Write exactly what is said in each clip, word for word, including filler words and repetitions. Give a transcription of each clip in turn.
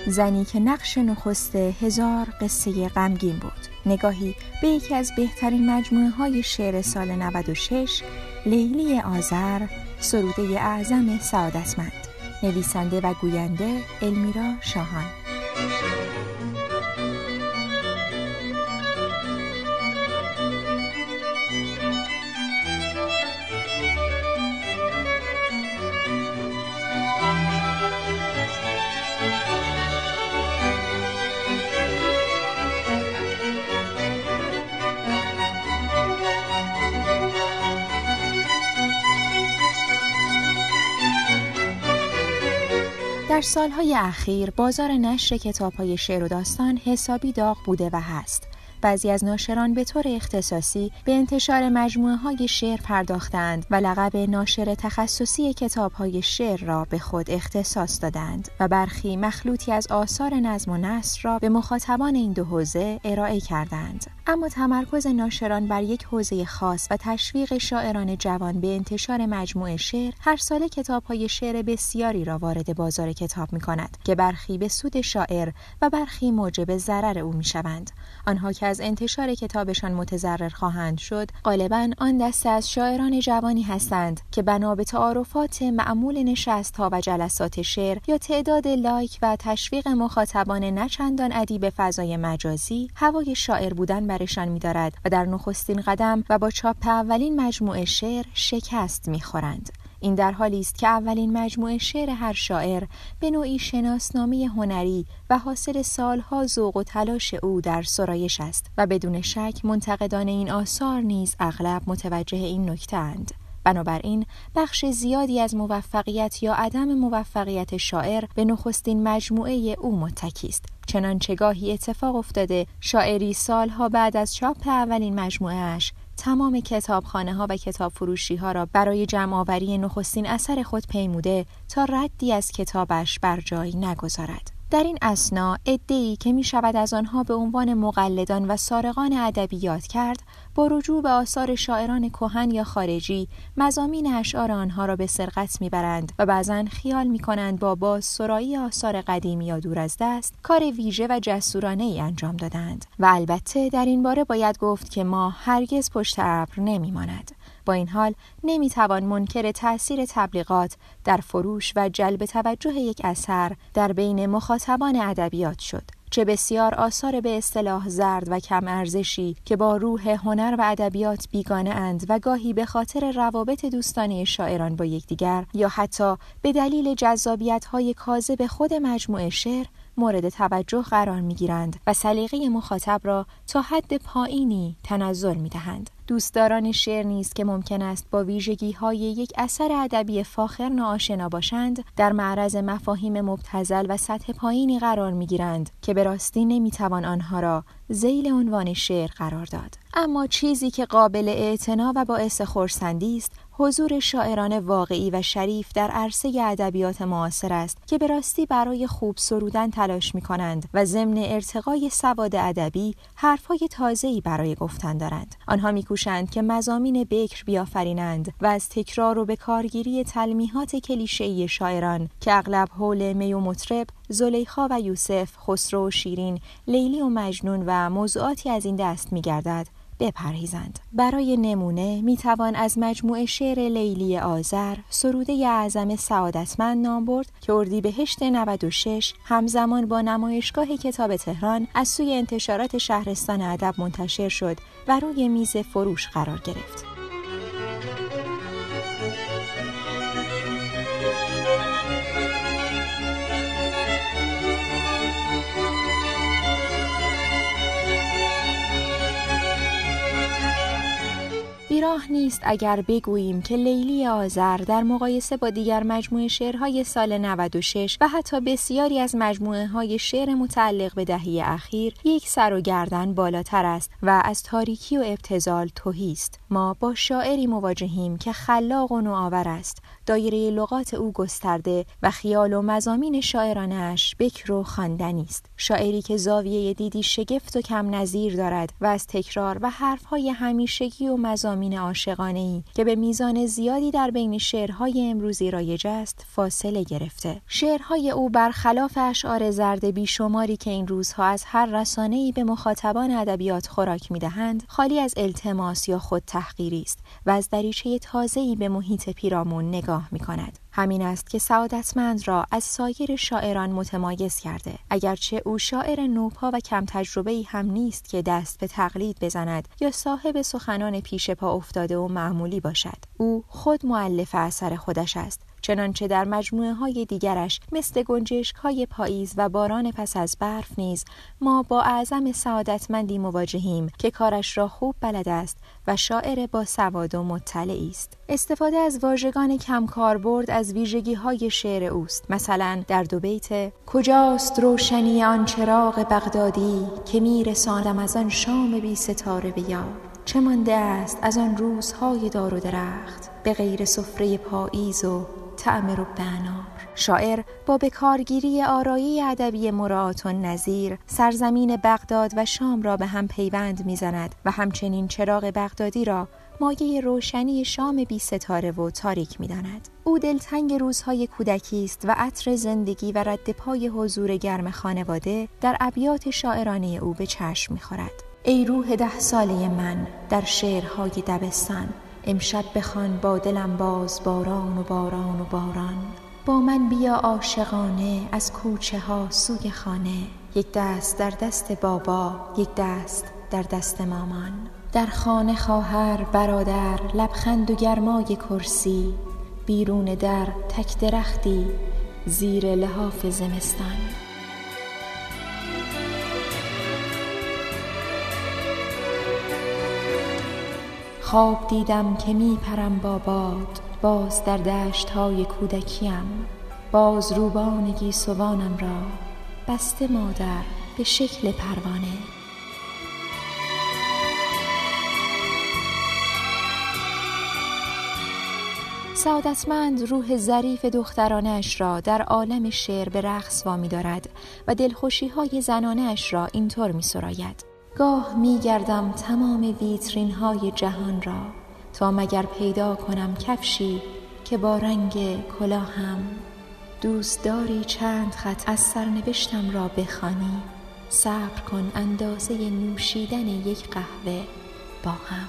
زنی که نقش نخست هزار قصه غمگین بود. نگاهی به یکی از بهترین مجموعه های شعر سال نود و شش، لیلی آذر، سروده اعظم سعادتمند. نویسنده و گوینده المیرا شاهان. در سالهای اخیر بازار نشر کتاب‌های شعر و داستان حسابی داغ بوده و هست. بعضی از ناشران به طور اختصاصی به انتشار مجموعه‌های شعر پرداختند و لقب ناشر تخصصی کتاب‌های شعر را به خود اختصاص دادند و برخی مخلوطی از آثار نظم و نثر را به مخاطبان این دو حوزه ارائه کردند. اما تمرکز ناشران بر یک حوزه خاص و تشویق شاعران جوان به انتشار مجموعه شعر هر ساله کتاب‌های شعر بسیاری را وارد بازار کتاب می‌کند که برخی به سود شاعر و برخی موجب ضرر او می‌شوند. آنها که از انتشار کتابشان متضرر خواهند شد غالباً آن دسته از شاعران جوانی هستند که بنا به تعارفات معمول نشست‌ها و جلسات شعر یا تعداد لایک و تشویق مخاطبان نچندان ادیب فضای مجازی هوای شاعر بودن برشان می‌دارد و در نخستین قدم و با چاپ اولین مجموعه شعر شکست می‌خورند. این در حالی است که اولین مجموعه شعر هر شاعر به نوعی شناسنامه هنری و حاصل سالها ذوق و تلاش او در سرایش است و بدون شک منتقدان این آثار نیز اغلب متوجه این نکته اند. بنابراین بخش زیادی از موفقیت یا عدم موفقیت شاعر به نخستین مجموعه او متکی است. چنانچه گاهی اتفاق افتاده شاعری سالها بعد از چاپ اولین مجموعه اش تمام کتابخانه ها و کتاب فروشی ها را برای جمع آوری نخستین اثر خود پیموده تا ردی از کتابش بر جای نگذارد. در این اثنا عده‌ای که می شود از آنها به عنوان مقلدان و سارقان ادبیات کرد، با رجوع به آثار شاعران کهن یا خارجی مضامین اشعار آنها را به سرقت میبرند و بعضاً خیال میکنند با باز سرایی آثار قدیمی یا دور از دست کار ویژه و جسورانه ای انجام دادند. و البته در این باره باید گفت که ما هرگز پشت ابر نمیماند. با این حال نمیتوان منکر تأثیر تبلیغات در فروش و جلب توجه یک اثر در بین مخاطبان ادبیات شد. چه بسیار آثار به اصطلاح زرد و کم ارزشی که با روح هنر و ادبیات بیگانه اند و گاهی به خاطر روابط دوستانه شاعران با یکدیگر یا حتی به دلیل جذابیت‌های کاذب خود مجموعه شعر مورد توجه قرار می‌گیرند و سلیقه مخاطب را تا حد پایینی تنزل می‌دهند. دوستداران شعر نیز که ممکن است با ویژگی‌های یک اثر ادبی فاخر ناآشنا باشند، در معرض مفاهیم مبتذل و سطح پایینی قرار می‌گیرند که به راستی نمی‌توان آنها را ذیل عنوان شعر قرار داد. اما چیزی که قابل اعتنا و باعث خرسندی است، حضور شاعران واقعی و شریف در عرصه ادبیات معاصر است که به راستی برای خوب سرودن تلاش می‌کنند و ضمن ارتقای سواد ادبی حرف‌های تازه‌ای برای گفتن دارند. آنها می‌کوشند که مضامین بکر بیافرینند و از تکرار و به کارگیری تلمیحات کلیشه‌ای شاعران که اغلب حول می و مطرب، زلیخا و یوسف، خسرو و شیرین، لیلی و مجنون و موضوعاتی از این دست می‌گردد بپرهیزند. برای نمونه میتوان از مجموعه شعر لیلی آذر، سروده اعظم سعادتمند نام برد که اردیبهشت نود و شش همزمان با نمایشگاه کتاب تهران از سوی انتشارات شهرستان ادب منتشر شد و روی میز فروش قرار گرفت. بیراه نیست اگر بگوییم که لیلی آذر در مقایسه با دیگر مجموعه شعرهای سال نود و شش و حتی بسیاری از مجموعه های شعر متعلق به دهه اخیر یک سر و گردن بالاتر است و از تاریکی و ابتذال تهی است. ما با شاعری مواجهیم که خلاق و نوآور است، دایره لغات او گسترده و خیال و مضامین شاعرانه‌اش بکر و خواندنی است. شاعری که زاویه دیدی شگفت و کم نظیر دارد و از تکرار و حرفهای همیشگی و مضامین عاشقانه‌ای که به میزان زیادی در بین شعرهای امروزی رایج است فاصله گرفته. شعرهای او برخلاف اشعار زرد بیشماری که این روزها از هر رسانه‌ای به مخاطبان ادبیات خوراک می‌دهند، خالی از التماس یا خود تحقیری است و از دریچه تازه‌ای به محیط پیرامون نگاه می‌کند. همین است که سعادتمند را از سایر شاعران متمایز کرده. اگرچه او شاعر نوپا و کم تجربه‌ای هم نیست که دست به تقلید بزند یا صاحب سخنان پیش پا افتاده و معمولی باشد. او خود مؤلف اثر خودش است، چنانچه در مجموعه های دیگرش مثل گنجشک های پاییز و باران پس از برف نیز ما با اعظم سعادتمندی مواجهیم که کارش را خوب بلد است و شاعر با سواد و مطلعی است. استفاده از واژگان کم کاربرد از ویژگی های شعر اوست. مثلا در دو بیت: کجاست روشنی آن چراغ بغدادی که میرساندم از آن شام بی ستاره به یار، چه مانده است از آن روزهای دار و درخت به غیر سفره پاییز و طعم رب انار. شاعر با بکارگیری آرایه ادبی مراعات النظیر سرزمین بغداد و شام را به هم پیوند میزند و همچنین چراغ بغدادی را مایه روشنی شام بی ستاره و تاریک می‌داند. او دلتنگ روزهای کودکی است و عطر زندگی و رد پای حضور گرم خانواده در ابیات شاعرانه او به چشم می‌خورد. ای روح ده ساله من در شعرهای دبستان، امشب بخوان با دلم باز باران و باران و باران. با من بیا عاشقانه از کوچه ها سوی خانه، یک دست در دست بابا یک دست در دست مامان. در خانه خواهر برادر لبخند و گرمای کرسی، بیرون در تک درختی زیر لحاف زمستان. خواب دیدم که می پرم با باد باز در دشت های کودکیم، باز روبان گیسوانم را بسته مادر به شکل پروانه. سعادتمند روح ظریف دخترانش را در عالم شعر به رقص وامی دارد و دلخوشی های زنانش را اینطور می سراید: گاه می گردم تمام ویترین های جهان را تا مگر پیدا کنم کفشی که با رنگ کلاهم. دوست داری چند خط از سرنوشتم را بخوانی، صبر کن اندازه نوشیدن یک قهوه با هم.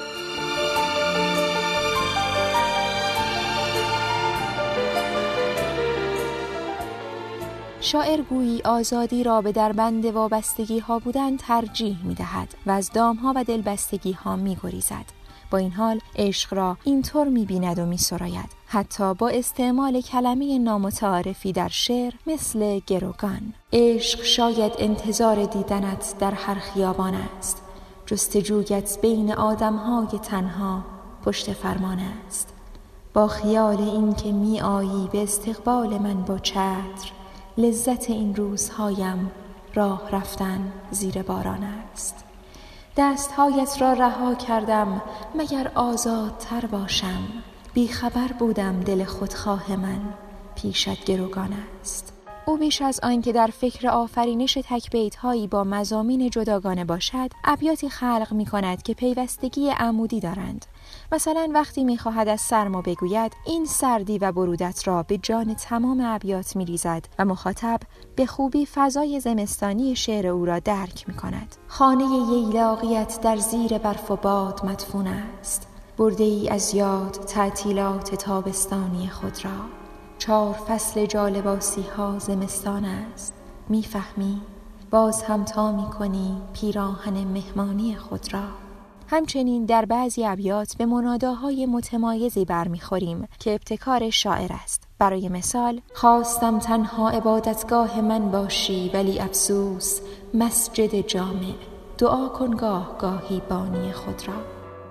شاعر گویی آزادی را به دربند وابستگی ها بودن ترجیح می دهد و از دام ها و دلبستگی ها می گریزد. با این حال عشق را اینطور می بیند و می سراید، حتی با استعمال کلمه نامتعارفی در شعر مثل گروگان. عشق شاید انتظار دیدنت در هر خیابان است، جستجویت بین آدم های تنها پشت فرمان است. با خیال این که می آیی به استقبال من با چتر، لذت این روزهایم راه رفتن زیر باران است. دستهایت را رها کردم مگر آزادتر باشم، بی خبر بودم دل خودخواه من پیشت گروگان است. او بیش از آن که در فکر آفرینش تک بیت‌هایی با مضامین جداگانه باشد، ابیاتی خلق می‌کند که پیوستگی عمودی دارند. مثلا وقتی می‌خواهد از سرما بگوید، این سردی و برودت را به جان تمام ابیات می‌ریزد و مخاطب به خوبی فضای زمستانی شعر او را درک می‌کند. خانه ییلاقیت در زیر برف و باد مدفون است، برده ای از یاد تعطیلات تابستانی خود را. چهار فصل جالباسی ها زمستان است، میفهمی؟ باز هم تا میکنی پیراهن مهمانی خود را. همچنین در بعضی ابیات به مناداهای متمایزی برمیخوریم که ابتکار شاعر است. برای مثال: خواستم تنها عبادتگاه من باشی ولی افسوس مسجد جامع، دعا کن گاه گاهی بانی خود را.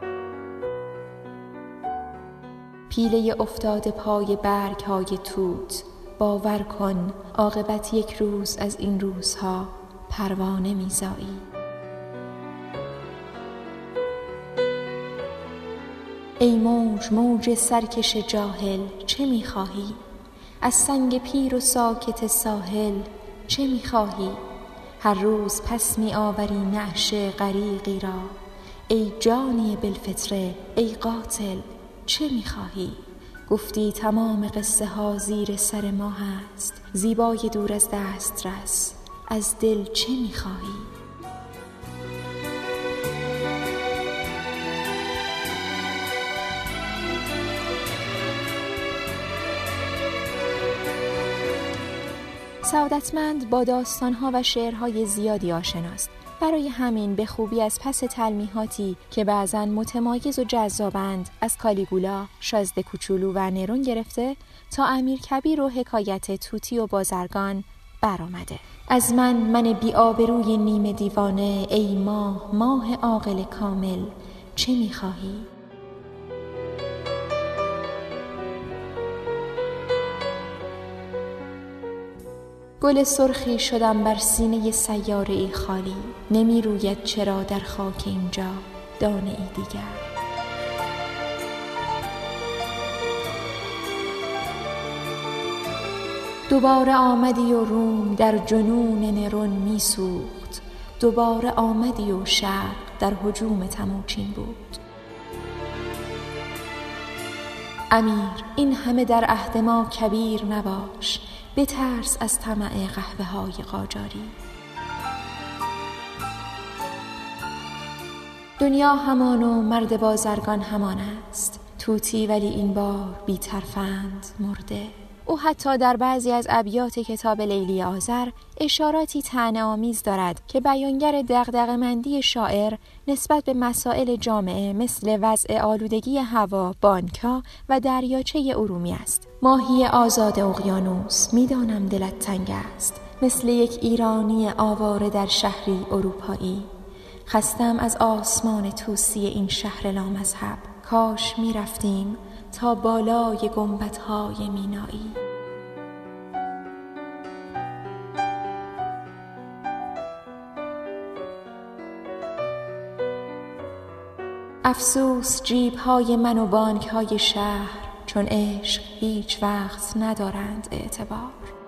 پیله افتاده پای برگ های توت، باور کن عاقبت یک روز از این روزها پروانه میزایی. ای موج موج سرکش جاهل چه می‌خواهی؟ از سنگ پیر و ساکت ساحل چه می‌خواهی؟ هر روز پس می‌آوری نعش غریقی را، ای جانی بالفطره ای قاتل چه می‌خواهی؟ گفتی تمام قصه ها زیر سر ما هست، زیبای دور از دسترس از دل چه می‌خواهی؟ سعادتمند با داستان‌ها و شعرهای زیادی آشناست. برای همین به خوبی از پس تلمیحاتی که بعضاً متمایز و جذابند از کالیگولا، شازده کوچولو و نرون گرفته تا امیر کبیر و حکایت توتی و بازرگان برآمده. از من من بی آبروی نیمه دیوانه، ای ماه ماه عاقل کامل چه می‌خواهی؟ گل سرخی شدم بر سینه سیاره ای خالی، نمی روید چرا در خاک اینجا دانه ای دیگر. دوباره آمدی و روم در جنون نرون می سوخت، دوباره آمدی و شرق در هجوم تموچین بود. امیر این همه در عهد ما کبیر نباش، بترس از طمع قهوه های قاجاری. دنیا همان و مرد بازرگان همان است، توتی ولی این بار بی ترفند مرده. او حتی در بعضی از ابیات کتاب لیلی آذر اشاراتی طعنه‌آمیز دارد که بیانگر دغدغه‌مندی شاعر نسبت به مسائل جامعه مثل وضع آلودگی هوا، بانک‌ها و دریاچه ارومی است. ماهی آزاد اقیانوس، میدانم دلت تنگ است، مثل یک ایرانی آواره در شهری اروپایی. خستم از آسمان طوسی این شهر لامذهب، کاش می رفتیم تا بالای گنبدهای مینایی. افسوس جیب‌های من و بانک‌های شهر چون عشق هیچ وقت ندارند اعتبار.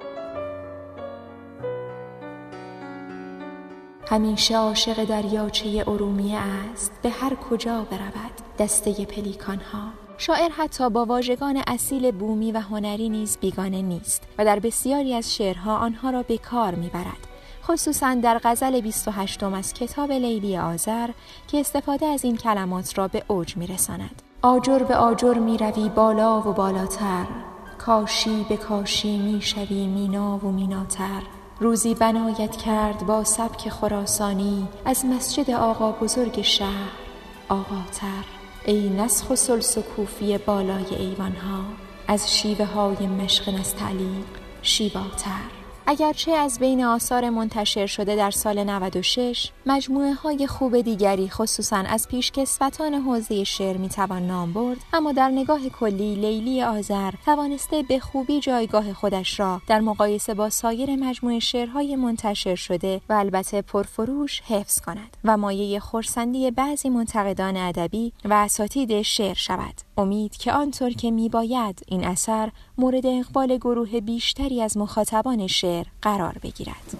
همیشه عاشق دریاچه ارومیه است، به هر کجا برود دسته پلیکان‌ها. شاعر حتی با واژگان اصیل بومی و هنری نیز بیگانه نیست و در بسیاری از شعرها آنها را به کار می‌برد، خصوصاً در غزل بیست و هشتم از کتاب لیلی آذر که استفاده از این کلمات را به اوج می‌رساند. آجر به آجر می‌روی بالا و بالاتر، کاشی به کاشی می‌شوی مینا و میناتر. روزی بنایت کرد با سبک خراسانی، از مسجد آقا بزرگ شهر آقاتر. ای نسخ و سلس و کوفی بالای ایوانها، از شیوه های مشق نستعلیق شیواتر. اگرچه از بین آثار منتشر شده در سال نود و شش مجموعه های خوب دیگری خصوصاً از پیشکسوتان حوزه شعر میتوان نام برد، اما در نگاه کلی لیلی آذر توانسته به خوبی جایگاه خودش را در مقایسه با سایر مجموعه شعرهای منتشر شده و البته پرفروش حفظ کند و مایه خرسندی بعضی منتقدان ادبی و اساتید شعر شود. امید که آنطور که میباید این اثر مورد اقبال گروه بیشتری از مخاطبان شعر قرار بگیرد.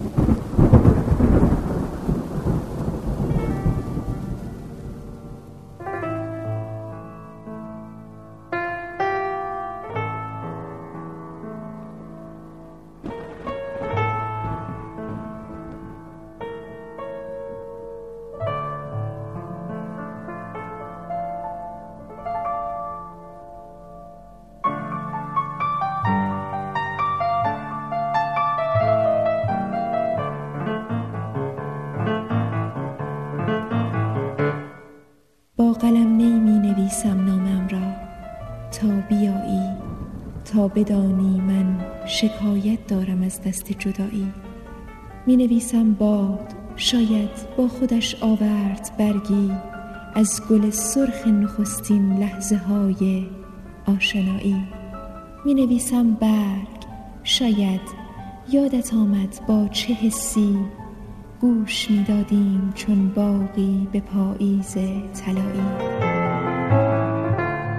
با قلم نی می نویسم نامم را تا بیایی، تا بدانی من شکایت دارم از دست جدایی. می نویسم باد شاید با خودش آورد برگی، از گل سرخ نخستین لحظه های آشنایی. می نویسم برگ شاید یادت آمد با چه حسی، گوش می دادیم چون باغی به پاییز طلایی.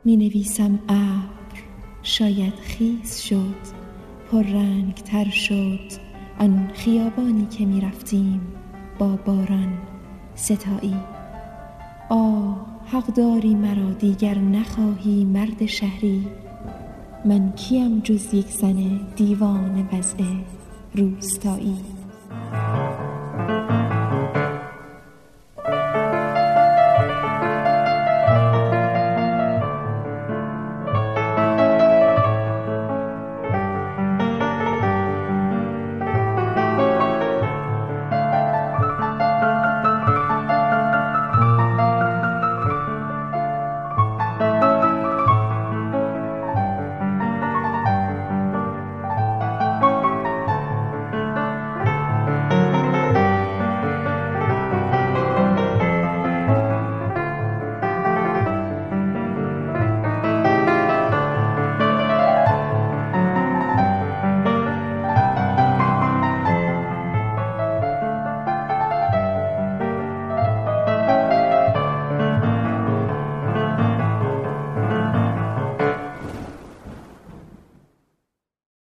می نویسم ابر شاید خیس شد، پر رنگ تر شد آن خیابانی که می رفتیم با باران ستایی. آه حق داری مرا دیگر نخواهی مرد شهری، من کیم جز یک زن دیوانه وضع روستایی.